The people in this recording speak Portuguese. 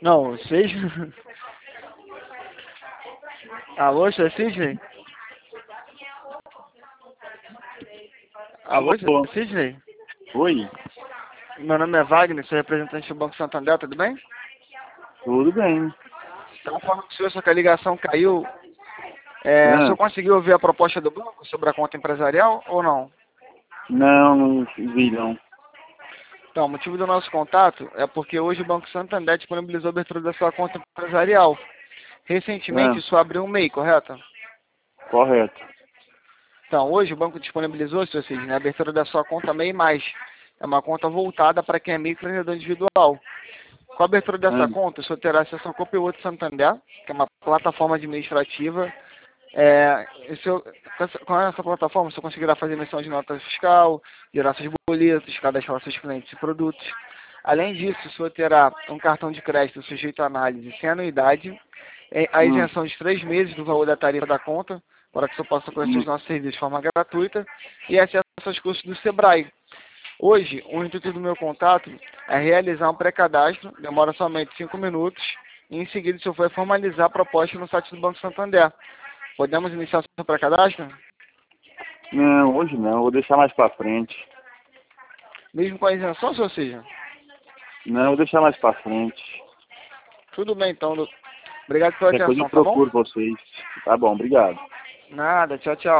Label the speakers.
Speaker 1: Não, vocês... Alô, seu Sidney? Alô, seu
Speaker 2: Alô.
Speaker 1: Sidney?
Speaker 2: Oi,
Speaker 1: Meu nome é Wagner, sou representante do Banco Santander, tudo bem?
Speaker 2: tudo bem?
Speaker 1: Estava falando com o senhor, só que a ligação caiu. O
Speaker 2: Ah,
Speaker 1: senhor conseguiu ouvir a proposta do banco sobre a conta empresarial ou não?
Speaker 2: não vi não.
Speaker 1: Então, o motivo do nosso contato é porque hoje o Banco Santander disponibilizou a abertura da sua conta empresarial. Recentemente,
Speaker 2: Ah,
Speaker 1: isso abriu um MEI, correto?
Speaker 2: correto.
Speaker 1: Então, hoje o banco disponibilizou, senhor Sidney, a abertura da sua conta MEI+. É uma conta voltada para quem é microempreendedor individual. Com a abertura dessa
Speaker 2: Ah,
Speaker 1: conta, o senhor terá acesso ao Copilot Santander, que é uma plataforma administrativa. Com essa plataforma, o senhor conseguirá fazer emissão de nota fiscal, gerar seus boletos, cadastrar seus clientes e produtos. Além disso, o senhor terá um cartão de crédito sujeito à análise sem anuidade, a
Speaker 2: hum,
Speaker 1: isenção de 3 meses do valor da tarifa da conta, para que o senhor possa conhecer os
Speaker 2: hum.
Speaker 1: nossos serviços de forma gratuita, e acesso aos cursos do Sebrae. Hoje, o intuito do meu contato é realizar um pré-cadastro, demora somente 5 minutos, e em seguida o senhor vai formalizar a proposta no site do Banco Santander. Podemos iniciar o seu pré-cadastro?
Speaker 2: Não, hoje não, vou deixar mais pra frente.
Speaker 1: Mesmo com a isenção, senhor Sidney?
Speaker 2: Não, vou deixar mais pra frente.
Speaker 1: Tudo bem, então. Obrigado pela
Speaker 2: Qualquer coisa eu
Speaker 1: atenção, tá bom?
Speaker 2: procuro vocês. Tá bom, obrigado.
Speaker 1: Nada, tchau, tchau.